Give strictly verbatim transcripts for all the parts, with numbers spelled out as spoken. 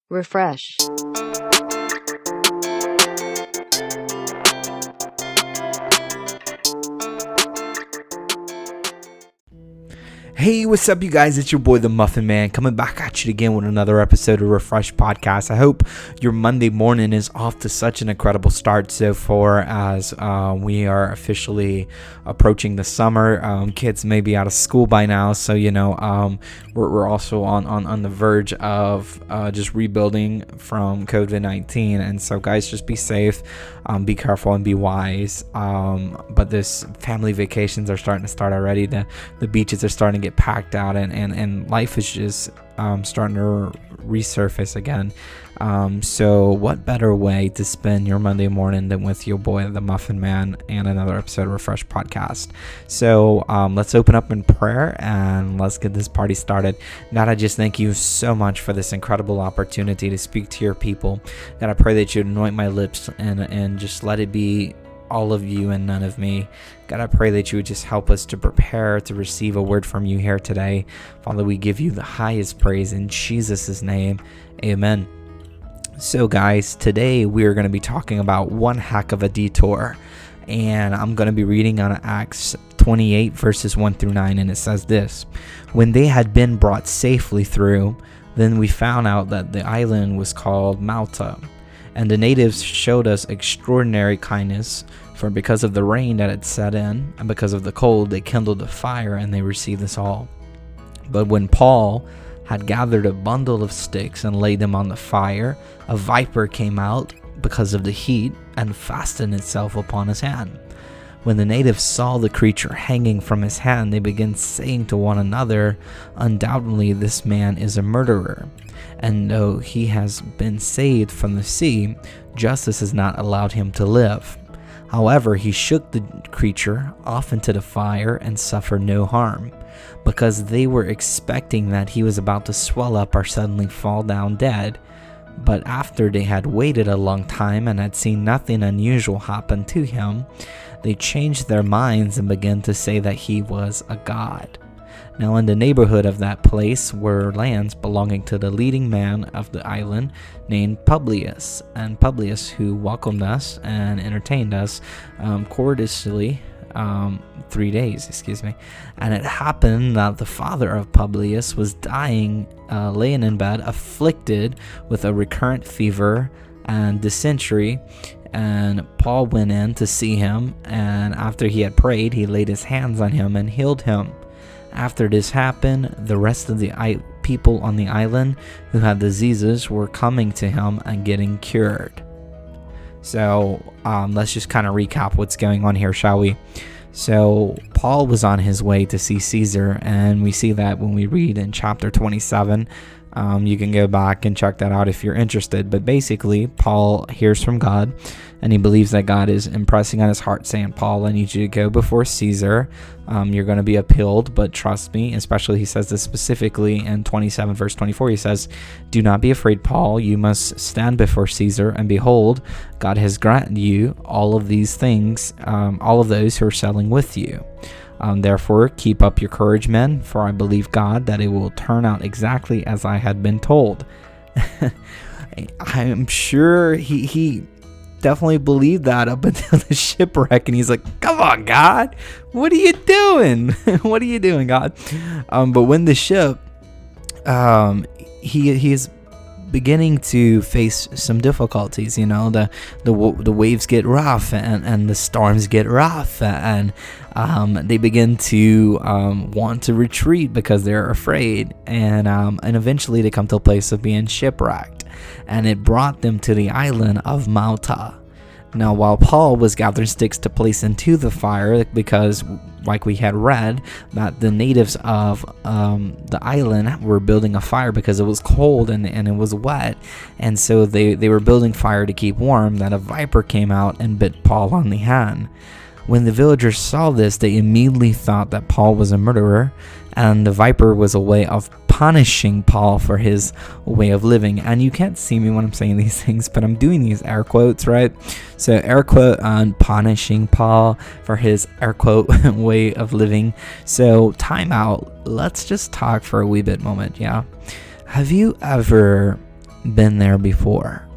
Refresh. Hey, what's up, you guys? It's your boy, the Muffin Man, coming back at you again with another episode of Refresh Podcast. I hope your Monday morning is off to such an incredible start so far, as uh, we are officially approaching the summer. Um, kids may be out of school by now, so you know um, we're, we're also on, on, on the verge of uh, just rebuilding from covid nineteen. And so, guys, just be safe, um, be careful, and be wise. Um, but this family vacations are starting to start already. The the beaches are starting to get packed out, and, and, and life is just um, starting to resurface again. Um, so what better way to spend your Monday morning than with your boy, the Muffin Man, and another episode of Refresh Podcast. So um, let's open up in prayer and let's get this party started. God, I just thank you so much for this incredible opportunity to speak to your people. God, I pray that you anoint my lips and, and just let it be all of you and none of me. God, I pray that you would just help us to prepare to receive a word from you here today. Father, we give you the highest praise in Jesus' name. Amen. So guys, today we are going to be talking about one heck of a detour, and I'm going to be reading on Acts twenty-eight verses one through nine, and it says this: when they had been brought safely through, then we found out that the island was called Malta. And the natives showed us extraordinary kindness, for because of the rain that had set in, and because of the cold, they kindled a fire, and they received us all. But when Paul had gathered a bundle of sticks and laid them on the fire, a viper came out because of the heat, and fastened itself upon his hand. When the natives saw the creature hanging from his hand, they began saying to one another, "Undoubtedly this man is a murderer. And though he has been saved from the sea, justice has not allowed him to live." However, he shook the creature off into the fire and suffered no harm, because they were expecting that he was about to swell up or suddenly fall down dead. But after they had waited a long time and had seen nothing unusual happen to him, they changed their minds and began to say that he was a god. Now in the neighborhood of that place were lands belonging to the leading man of the island, named Publius. And Publius, who welcomed us and entertained us um, courteously um, three days, excuse me. And it happened that the father of Publius was dying, uh, laying in bed, afflicted with a recurrent fever and dysentery. And Paul went in to see him, and after he had prayed, he laid his hands on him and healed him. After this happened, the rest of the I- people on the island who had diseases were coming to him and getting cured. So um, let's just kind of recap what's going on here, shall we? So Paul was on his way to see Caesar, and we see that when we read in chapter twenty-seven. Um, you can go back and check that out if you're interested. But basically, Paul hears from God, and he believes that God is impressing on his heart, saying, "Paul, I need you to go before Caesar. Um, you're going to be appealed, but trust me." Especially, he says this specifically in twenty-seven verse twenty-four. He says, "Do not be afraid, Paul. You must stand before Caesar, and behold, God has granted you all of these things, um, all of those who are settling with you. Um, therefore, keep up your courage, men, for I believe God that it will turn out exactly as I had been told." I'm sure he he definitely believed that up until the shipwreck, and he's like, "Come on, God, what are you doing? What are you doing, God?" Um, but when the ship, um, he he's beginning to face some difficulties. You know, the the the waves get rough, and and the storms get rough, and um, they begin to um, want to retreat because they're afraid, and um, and eventually they come to a place of being shipwrecked, and it brought them to the island of Malta. Now, while Paul was gathering sticks to place into the fire, because like we had read, that the natives of um, the island were building a fire because it was cold and, and it was wet, and so they, they were building fire to keep warm, that a viper came out and bit Paul on the hand. When the villagers saw this, they immediately thought that Paul was a murderer, and the viper was a way of punishing Paul for his way of living. And you can't see me when I'm saying these things, but I'm doing these air quotes, right? So air quote on punishing Paul for his air quote way of living. So time out. Let's just talk for a wee bit moment, yeah? Have you ever been there before?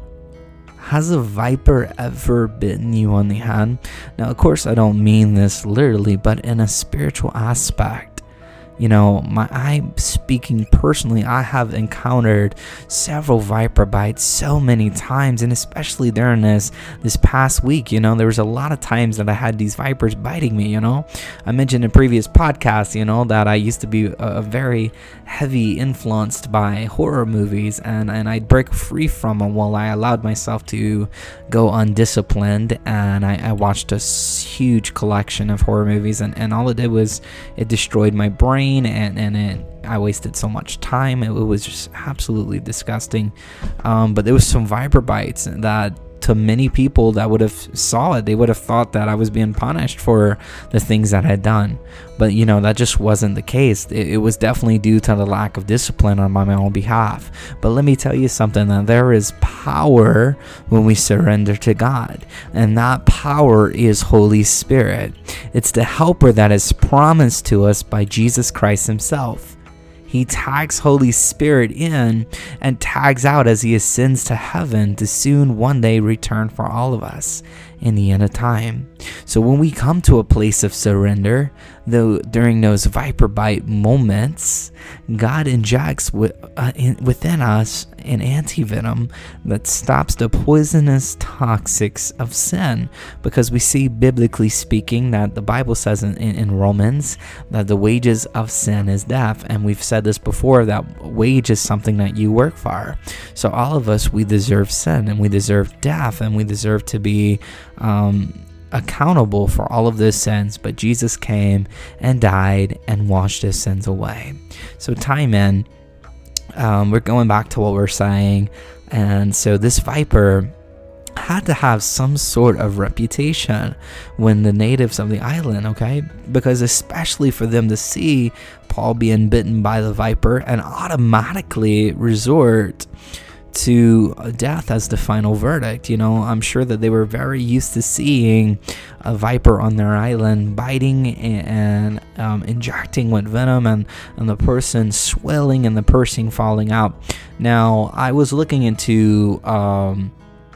Has a viper ever bitten you on the hand? Now, of course, I don't mean this literally, but in a spiritual aspect. You know, my I speaking personally, I have encountered several viper bites so many times, and especially during this this past week. You know, there was a lot of times that I had these vipers biting me. You know, I mentioned in previous podcasts, you know, that I used to be a, a very heavy influenced by horror movies, and and I'd break free from them while I allowed myself to go undisciplined, and I, I watched a huge collection of horror movies, and and all it did was it destroyed my brain. And, and it, I wasted so much time. It, it was just absolutely disgusting. Um, but there was some viper bites that, to many people that would have saw it, they would have thought that I was being punished for the things that I had done. But you know, that just wasn't the case. It, it was definitely due to the lack of discipline on my own behalf. But let me tell you something, that there is power when we surrender to God, and that power is Holy Spirit. It's the helper that is promised to us by Jesus Christ himself. He tags Holy Spirit in and tags out as he ascends to heaven to soon one day return for all of us in the end of time. So when we come to a place of surrender, though during those viper bite moments, God injects with, uh, in, within us an antivenom that stops the poisonous toxics of sin, because we see, biblically speaking, that the Bible says in, in, in Romans that the wages of sin is death, and we've said this before, that wage is something that you work for. So all of us, we deserve sin, and we deserve death, and we deserve to be um, accountable for all of those sins, but Jesus came and died and washed his sins away. So time in, um, we're going back to what we're saying, and so this viper had to have some sort of reputation when the natives of the island, okay, because especially for them to see Paul being bitten by the viper and automatically resort to death as the final verdict. You know, I'm sure that they were very used to seeing a viper on their island biting and um, injecting with venom, and, and the person swelling and the person falling out. Now, I was looking into um,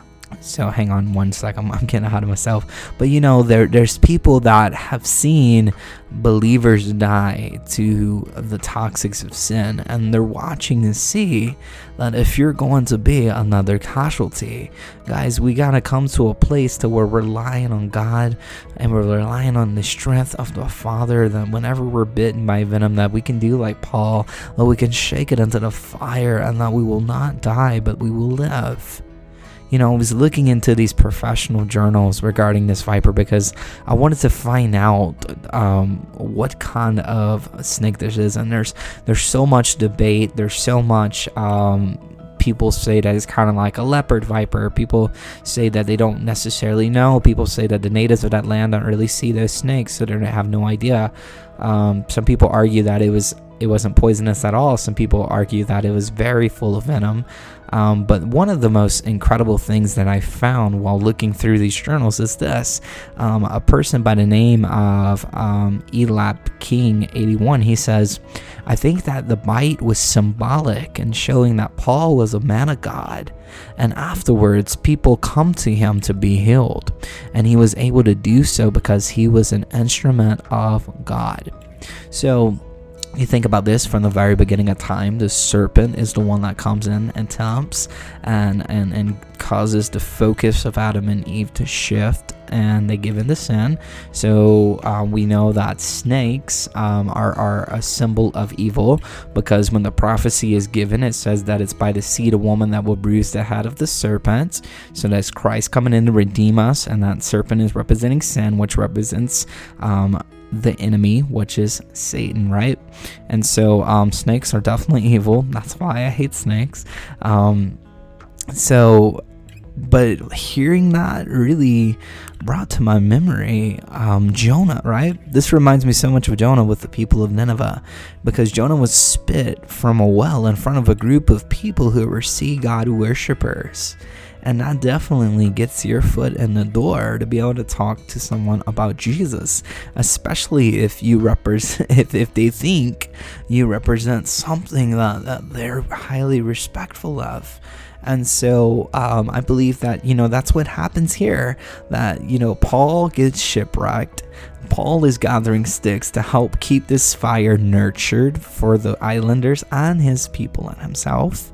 So hang on one sec, I'm, I'm getting ahead of myself. But you know, there there's people that have seen believers die to the toxics of sin, and they're watching to see that if you're going to be another casualty, guys, we gotta come to a place to where we're relying on God, and we're relying on the strength of the Father, that whenever we're bitten by venom, that we can do like Paul, that we can shake it into the fire, and that we will not die, but we will live. You know, I was looking into these professional journals regarding this viper because I wanted to find out um, what kind of snake this is. And there's there's so much debate. There's so much um, people say that it's kind of like a leopard viper. People say that they don't necessarily know. People say that the natives of that land don't really see those snakes, so they have no idea. Um, some people argue that it was it wasn't poisonous at all. Some people argue that it was very full of venom. Um, but one of the most incredible things that I found while looking through these journals is this. Um, a person by the name of um, Elap King eighty-one, he says, I think that the bite was symbolic in showing that Paul was a man of God, and afterwards people come to him to be healed, and he was able to do so because he was an instrument of God. So you think about this from the very beginning of time. The serpent is the one that comes in and tempts and, and, and causes the focus of Adam and Eve to shift, and they give in to sin. So um, we know that snakes um, are, are a symbol of evil, because when the prophecy is given, it says that it's by the seed of woman that will bruise the head of the serpent. So that's Christ coming in to redeem us, and that serpent is representing sin, which represents um, the enemy, which is Satan, right? And so um, snakes are definitely evil. That's why I hate snakes. Um, so, but hearing that really brought to my memory um, Jonah, right? This reminds me so much of Jonah with the people of Nineveh, because Jonah was spit from a well in front of a group of people who were sea god worshippers. And that definitely gets your foot in the door to be able to talk to someone about Jesus, especially if you represent, if, if they think you represent something that, that they're highly respectful of. And so um, I believe that, you know, that's what happens here, that, you know, Paul gets shipwrecked. Paul is gathering sticks to help keep this fire nurtured for the islanders and his people and himself.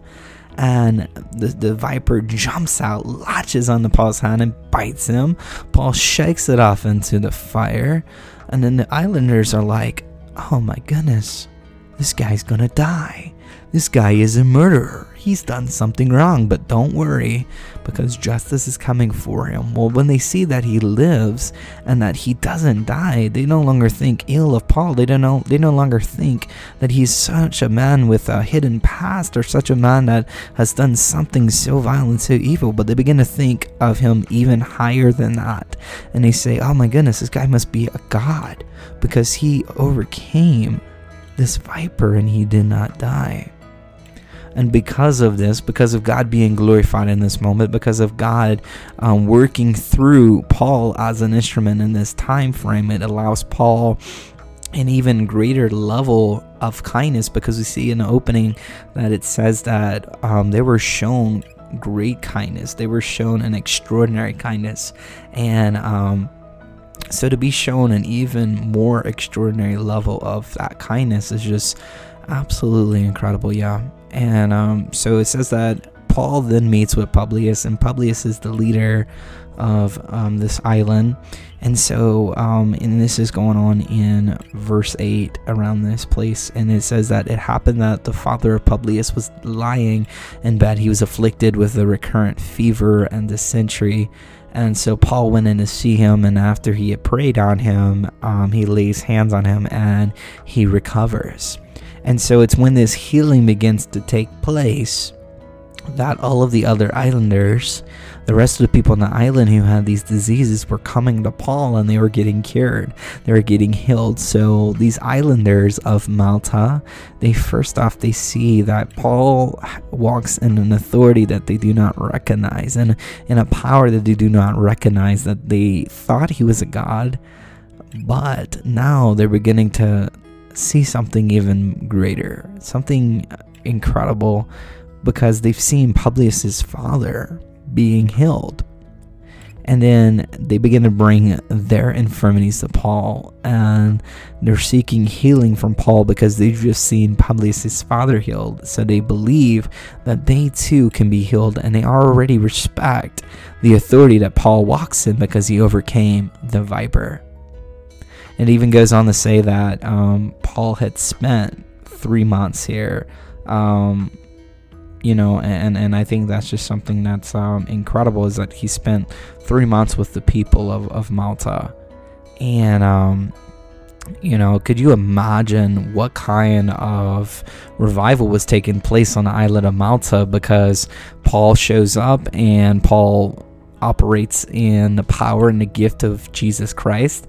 And the, the viper jumps out, latches onto Paul's hand and bites him. Paul shakes it off into the fire. And then the islanders are like, oh my goodness, this guy's gonna die. This guy is a murderer. He's done something wrong, but don't worry, because justice is coming for him. Well, when they see that he lives and that he doesn't die, they no longer think ill of Paul. They don't know. They no longer think that he's such a man with a hidden past, or such a man that has done something so violent, so evil. But they begin to think of him even higher than that, and they say, "Oh my goodness, this guy must be a god, because he overcame this viper and he did not die." And because of this, because of God being glorified in this moment, because of God um, working through Paul as an instrument in this time frame, it allows Paul an even greater level of kindness, because we see in the opening that it says that um, they were shown great kindness. They were shown an extraordinary kindness. And um, so to be shown an even more extraordinary level of that kindness is just absolutely incredible. Yeah. And um, so it says that Paul then meets with Publius, and Publius is the leader of um, this island. And so, um, and this is going on in verse eight around this place. And it says that it happened that the father of Publius was lying in bed. He was afflicted with a recurrent fever and dysentery. And so Paul went in to see him, and after he had prayed on him, um, he lays hands on him and he recovers. And so it's when this healing begins to take place that all of the other islanders, the rest of the people on the island who had these diseases, were coming to Paul and they were getting cured. They were getting healed. So these islanders of Malta, they first off, they see that Paul walks in an authority that they do not recognize, and in a power that they do not recognize, that they thought he was a god. But now they're beginning to see something even greater, something incredible, because they've seen Publius's father being healed. And then they begin to bring their infirmities to Paul, and they're seeking healing from Paul because they've just seen Publius's father healed. So they believe that they too can be healed, and they already respect the authority that Paul walks in because he overcame the viper. It even goes on to say that um, Paul had spent three months here, um, you know, and, and I think that's just something that's um, incredible, is that he spent three months with the people of, of Malta. And, um, you know, could you imagine what kind of revival was taking place on the island of Malta, because Paul shows up and Paul operates in the power and the gift of Jesus Christ.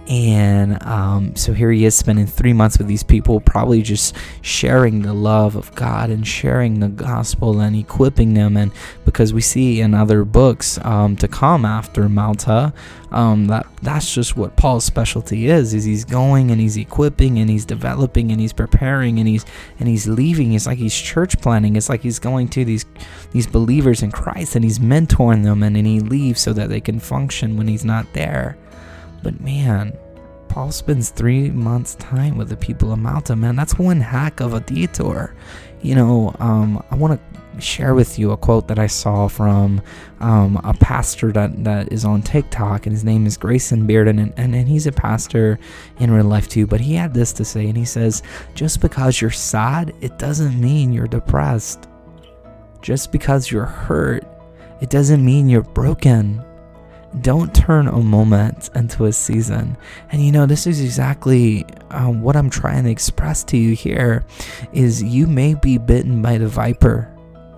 And um, so here he is spending three months with these people, probably just sharing the love of God and sharing the gospel and equipping them. And because we see in other books um, to come after Malta, um, that that's just what Paul's specialty is, is he's going and he's equipping and he's developing and he's preparing and he's and he's leaving. It's like he's church planting. It's like he's going to these these believers in Christ and he's mentoring them, and then he leaves so that they can function when he's not there. But man, Paul spends three months time with the people of Malta. Man, that's one heck of a detour. You know, um, I want to share with you a quote that I saw from um, a pastor that, that is on TikTok, and his name is Grayson Bearden, and, and, and he's a pastor in real life too. But he had this to say, and he says, just because you're sad, it doesn't mean you're depressed. Just because you're hurt, it doesn't mean you're broken. Don't turn a moment into a season. And you know, this is exactly um, what I'm trying to express to you here, is you may be bitten by the viper,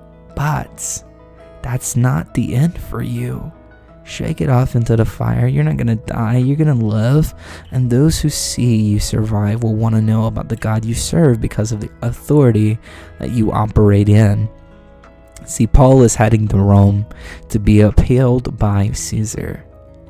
but that's not the end for you. Shake it off into the fire. You're not going to die. You're going to live. And those who see you survive will want to know about the God you serve because of the authority that you operate in. See, Paul is heading to Rome to be upheld by Caesar.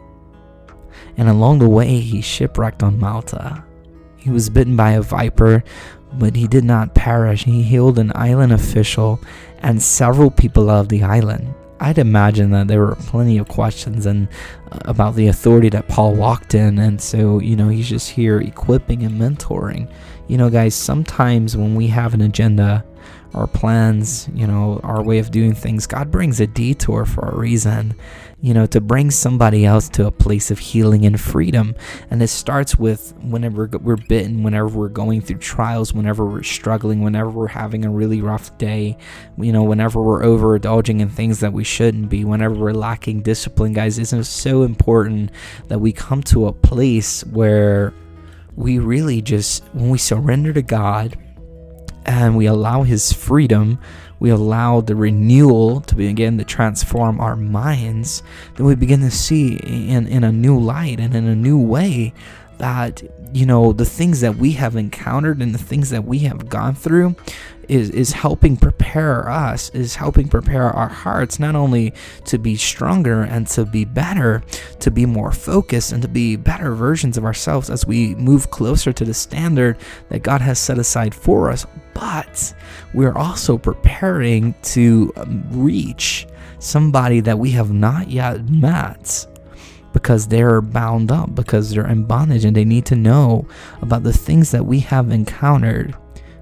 And along the way, he shipwrecked on Malta. He was bitten by a viper, but he did not perish. He healed an island official and several people of the island. I'd imagine that there were plenty of questions and uh, about the authority that Paul walked in, and so, you know, he's just here equipping and mentoring. You know, guys, sometimes when we have an agenda, our plans, you know, our way of doing things, God brings a detour for a reason, you know, to bring somebody else to a place of healing and freedom. And it starts with whenever we're bitten, whenever we're going through trials, whenever we're struggling, whenever we're having a really rough day, you know, whenever we're overindulging in things that we shouldn't be, whenever we're lacking discipline. Guys, isn't it so important that we come to a place where we really just, when we surrender to God, and we allow his freedom, we allow the renewal to begin to transform our minds, then we begin to see in, in a new light and in a new way that, you know, the things that we have encountered and the things that we have gone through is, is helping prepare us, is helping prepare our hearts, not only to be stronger and to be better, to be more focused and to be better versions of ourselves as we move closer to the standard that God has set aside for us, but we're also preparing to reach somebody that we have not yet met, because they're bound up, because they're in bondage, and they need to know about the things that we have encountered,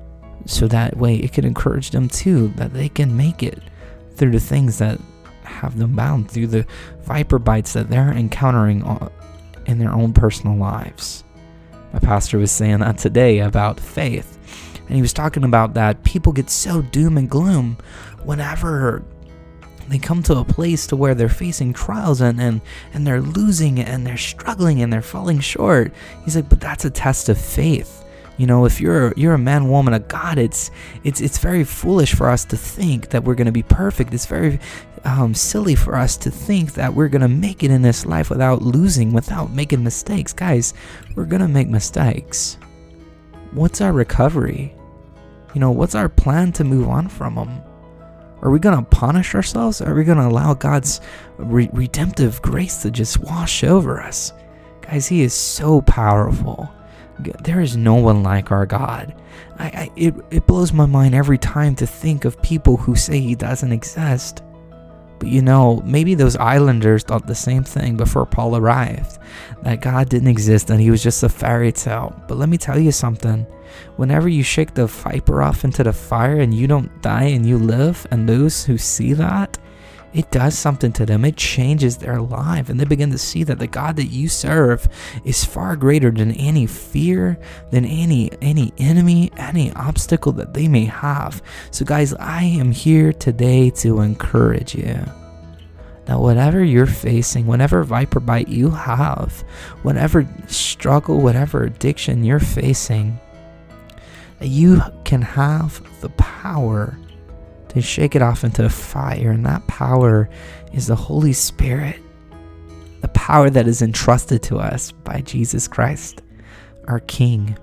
so that way it can encourage them too, that they can make it through the things that have them bound, through the viper bites that they're encountering in their own personal lives. My pastor was saying that today about faith, and he was talking about that people get so doom and gloom whenever they come to a place to where they're facing trials and, and, and they're losing and they're struggling and they're falling short. He's like, but that's a test of faith. You know, if you're you're a man, woman of God, it's it's it's very foolish for us to think that we're going to be perfect. It's very um, silly for us to think that we're going to make it in this life without losing, without making mistakes. Guys, we're going to make mistakes. What's our recovery? You know, what's our plan to move on from them? Are we going to punish ourselves? Or are we going to allow God's re- redemptive grace to just wash over us? Guys, he is so powerful. There is no one like our God. I, I it, it blows my mind every time to think of people who say he doesn't exist. But you know, maybe those islanders thought the same thing before Paul arrived, that God didn't exist and he was just a fairy tale. But let me tell you something. Whenever you shake the viper off into the fire and you don't die and you live, and those who see that, it does something to them. It changes their life, and they begin to see that the God that you serve is far greater than any fear, than any any enemy, any obstacle that they may have. So guys, I am here today to encourage you that whatever you're facing, whatever viper bite you have, whatever struggle, whatever addiction you're facing, that you can have the power to shake it off into the fire, and that power is the Holy Spirit, the power that is entrusted to us by Jesus Christ, our King.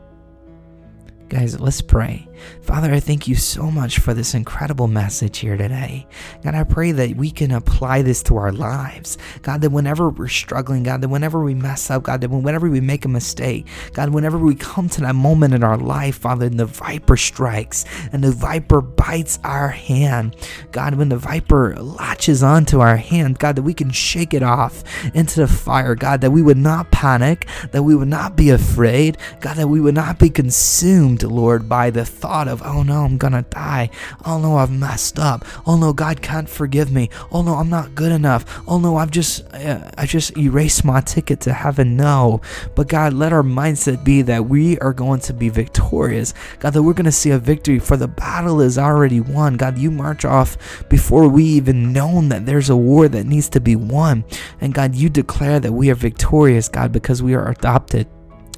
Guys, let's pray. Father, I thank you so much for this incredible message here today. God, I pray that we can apply this to our lives. God, that whenever we're struggling, God, that whenever we mess up, God, that whenever we make a mistake, God, whenever we come to that moment in our life, Father, and the viper strikes and the viper bites our hand, God, when the viper latches onto our hand, God, that we can shake it off into the fire, God, that we would not panic, that we would not be afraid, God, that we would not be consumed, Lord, by the thought of, oh no, I'm gonna die. Oh no, I've messed up. Oh no, God can't forgive me. Oh no, I'm not good enough. Oh no, I've just, uh, I just erased my ticket to heaven. No, but God, let our mindset be that we are going to be victorious. God, that we're going to see a victory, for the battle is already won. God, you march off before we even known that there's a war that needs to be won. And God, you declare that we are victorious, God, because we are adopted.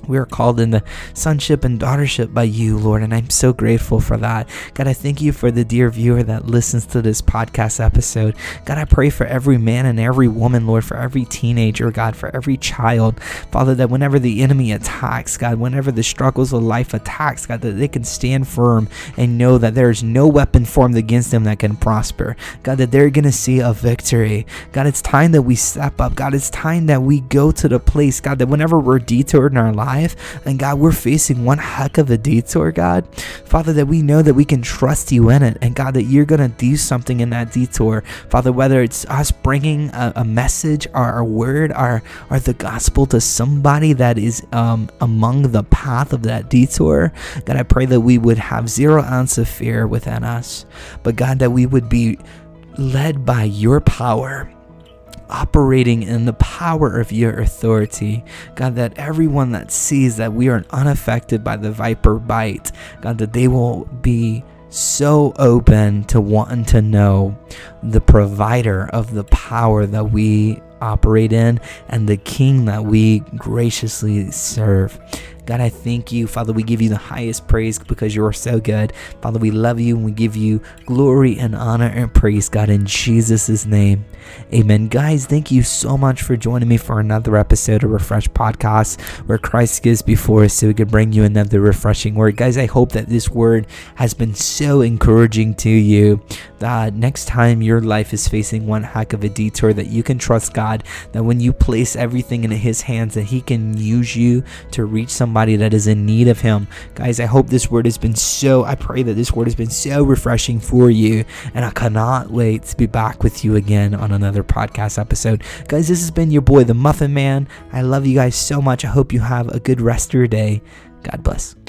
We are called into sonship and daughtership by you, Lord, and I'm so grateful for that. God, I thank you for the dear viewer that listens to this podcast episode. God, I pray for every man and every woman, Lord, for every teenager, God, for every child, Father, that whenever the enemy attacks, God, whenever the struggles of life attacks, God, that they can stand firm and know that there is no weapon formed against them that can prosper. God, that they're going to see a victory. God, it's time that we step up. God, it's time that we go to the place, God, that whenever we're detoured in our life, and God, we're facing one heck of a detour, God, Father, that we know that we can trust you in it, and God, that you're going to do something in that detour, Father, whether it's us bringing a, a message or a word or, or the gospel to somebody that is um, among the path of that detour. God, I pray that we would have zero ounce of fear within us, but God, that we would be led by your power, operating in the power of your authority. God, that everyone that sees that we are unaffected by the viper bite, God, that they will be so open to wanting to know the provider of the power that we operate in and the King that we graciously serve. God, I thank you, Father. We give you the highest praise because you are so good. Father, we love you and we give you glory and honor and praise, God, in Jesus' name. Amen. Guys, thank you so much for joining me for another episode of Refresh Podcast, where Christ gives before us so we can bring you another refreshing word. Guys, I hope that this word has been so encouraging to you that next time your life is facing one heck of a detour, that you can trust God, that when you place everything in his hands, that he can use you to reach somebody that is in need of him. Guys, I hope this word has been so, I pray that this word has been so refreshing for you, and I cannot wait to be back with you again on another podcast episode. Guys, this has been your boy, the Muffin Man. I love you guys so much. I hope you have a good rest of your day. God bless.